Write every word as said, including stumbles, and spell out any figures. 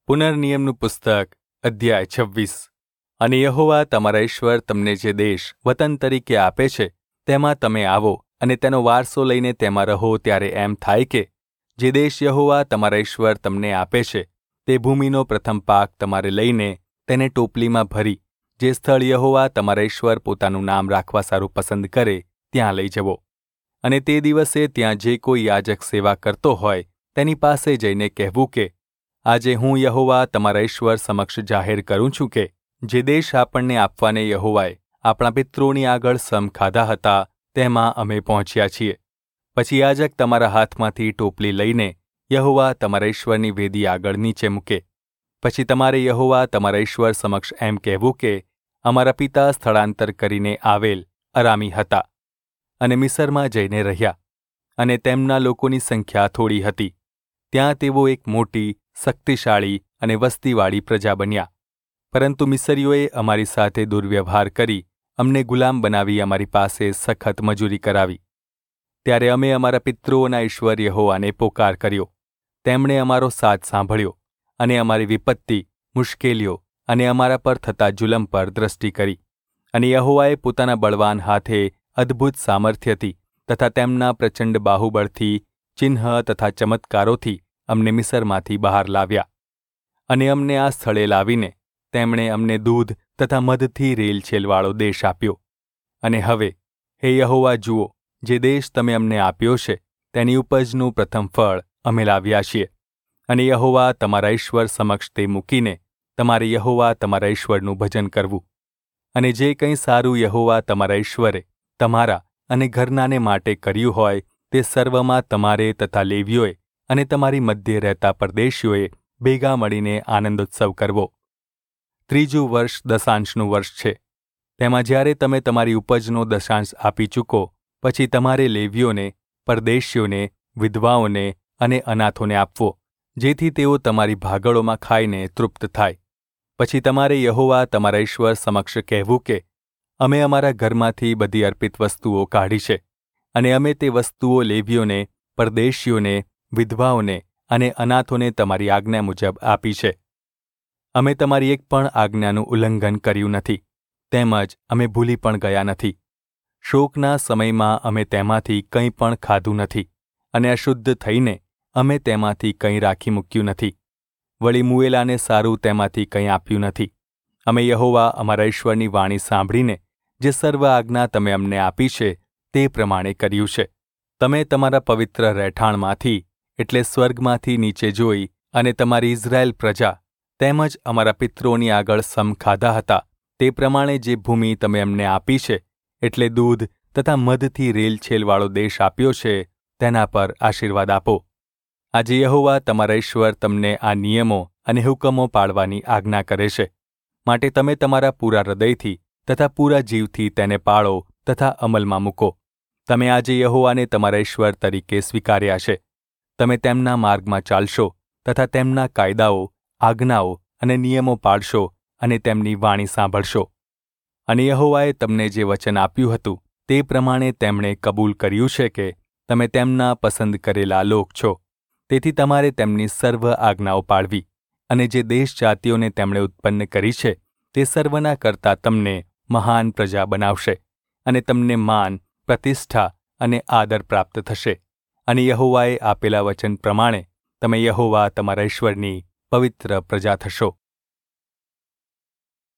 પુનર્નિયમનું પુસ્તક અધ્યાય છવ્વીસ. અને યહોવા તમારા ઈશ્વર તમને જે દેશ વતન તરીકે આપે છે તેમાં તમે આવો અને તેનો વારસો લઈને તેમાં રહો, ત્યારે એમ થાય કે જે દેશ યહોવા તમારા ઈશ્વર તમને આપે છે તે ભૂમિનો પ્રથમ પાક તમારે લઈને તેને ટોપલીમાં ભરી જે સ્થળ યહોવા તમારા ઈશ્વર પોતાનું નામ રાખવા સારું પસંદ કરે ત્યાં લઈ જવો. અને તે દિવસે ત્યાં જે કોઈ યાજક સેવા કરતો હોય તેની પાસે જઈને કહેવું કે આજે હું યહોવા તમારા ઈશ્વર સમક્ષ જાહેર કરું છું કે જે દેશ આપણને આપવાને યહોવાએ આપણા પિતૃઓની આગળ સમ ખાધા હતા તેમાં અમે પહોંચ્યા છીએ. પછી યાજક તમારા હાથમાંથી ટોપલી લઈને યહોવા તમારા ઈશ્વરની વેદી આગળ નીચે મૂકે. પછી તમારે યહોવા તમારા ઈશ્વર સમક્ષ એમ કહેવું કે અમારા પિતા સ્થળાંતર કરીને આવેલ અરામી હતા અને મિસરમાં જઈને રહ્યા, અને તેમના લોકોની સંખ્યા થોડી હતી. ત્યાં તેઓ એક મોટી, શક્તિશાળી અને વસ્તીવાળી પ્રજા બન્યા. પરંતુ મિસરીઓએ અમારી સાથે દુર્વ્યવહાર કરી અમને ગુલામ બનાવી અમારી પાસે સખત મજૂરી કરાવી. ત્યારે અમે અમારા પિતૃઓના ઈશ્વર યહોવાને પોકાર કર્યો. તેમણે અમારો સાથ સાંભળ્યો અને અમારી વિપત્તિ, મુશ્કેલીઓ અને અમારા પર થતા જુલમ પર દ્રષ્ટિ કરી. અને યહોવાએ પોતાના બળવાન હાથે અદ્ભુત સામર્થ્યથી તથા તેમના પ્રચંડ બાહુબળથી, ચિહ્ન તથા ચમત્કારોથી અમને મિસરમાંથી બહાર લાવ્યા. અને અમને આ સ્થળે લાવીને તેમણે અમને દૂધ તથા મધથી રેલછેલવાળો દેશ આપ્યો. અને હવે હે યહોવા, જુઓ, જે દેશ તમે અમને આપ્યો છે તેની ઉપજનું પ્રથમ ફળ અમે લાવ્યા છીએ. અને યહોવા તમારા ઈશ્વર સમક્ષ તે મૂકીને તમારે યહોવા તમારા ઈશ્વરનું ભજન કરવું. અને જે કંઈ સારું યહોવા તમારા ઈશ્વરે તમારા અને ઘરનાને માટે કર્યું હોય તે સર્વમાં તમારે તથા લેવીઓએ અને તમારી મધ્યે રહેતા પરદેશીઓએ ભેગા મળીને આનંદોત્સવ કરવો. ત્રીજું વર્ષ દશાંશનું વર્ષ છે. તેમાં જ્યારે તમે તમારી ઉપજનો દશાંશ આપી ચૂકો પછી તમારે લેવીઓને, પરદેશીઓને, વિધવાઓને અને અનાથોને આપવો, જેથી તેઓ તમારી ભાગળોમાં ખાઈને તૃપ્ત થાય. પછી તમારે યહોવા તમારા ઈશ્વર સમક્ષ કહેવું કે અમે અમારા ઘરમાંથી બધી અર્પિત વસ્તુઓ કાઢી છે, અને અમે તે વસ્તુઓ લેવીઓને, પરદેશીઓને, વિધવાઓને અને અનાથોને તમારી આજ્ઞા મુજબ આપી છે. અમે તમારી એક પણ આજ્ઞાનું ઉલ્લંઘન કર્યું નથી, તેમજ અમે ભૂલી પણ ગયા નથી. શોકના સમયમાં અમે તેમાંથી કંઈ પણ ખાધું નથી, અને અશુદ્ધ થઈને અમે તેમાંથી કંઈ રાખી મૂક્યું નથી. વળી મુએલાને સારું તેમાંથી કંઈ આપ્યું નથી. અમે યહોવા અમારા ઈશ્વરની વાણી સાંભળીને જે સર્વ આજ્ઞા તમે અમને આપી છે તે પ્રમાણે કર્યું છે. તમે તમારા પવિત્ર રહેઠાણમાંથી એટલે સ્વર્ગમાંથી નીચે જોઈ અને તમારી ઇઝરાયેલ પ્રજા તેમજ અમારા પિતૃઓની આગળ સમ ખાધા હતા તે પ્રમાણે જે ભૂમિ તમે અમને આપી છે એટલે દૂધ તથા મધથી રેલછેલવાળો દેશ આપ્યો છે તેના પર આશીર્વાદ આપો. આજે યહોવા તમારા ઈશ્વર તમને આ નિયમો અને હુકમો પાળવાની આજ્ઞા કરે છે. માટે તમે તમારા પૂરા હૃદયથી તથા પૂરા જીવથી તેને પાળો તથા અમલમાં મૂકો. તમે આજે યહોવાને તમારા ઈશ્વર તરીકે સ્વીકાર્યા છે. તમે તેમના માર્ગમાં ચાલશો તથા તેમના કાયદાઓ, આજ્ઞાઓ અને નિયમો પાળશો અને તેમની વાણી સાંભળશો. અને યહોવાએ તમને જે વચન આપ્યું હતું તે પ્રમાણે તેમણે કબૂલ કર્યું છે કે તમે તેમના પસંદ કરેલા લોક છો. તેથી તમારે તેમની સર્વ આજ્ઞાઓ પાળવી, અને જે દેશ જાતિઓને તેમણે ઉત્પન્ન કરી છે તે સર્વના કરતાં તમને મહાન પ્રજા બનાવશે, અને તમને માન, પ્રતિષ્ઠા અને આદર પ્રાપ્ત થશે. અને યહોવાએ આપેલા વચન પ્રમાણે તમે યહોવા તમારા ઈશ્વરની પવિત્ર પ્રજા થશો.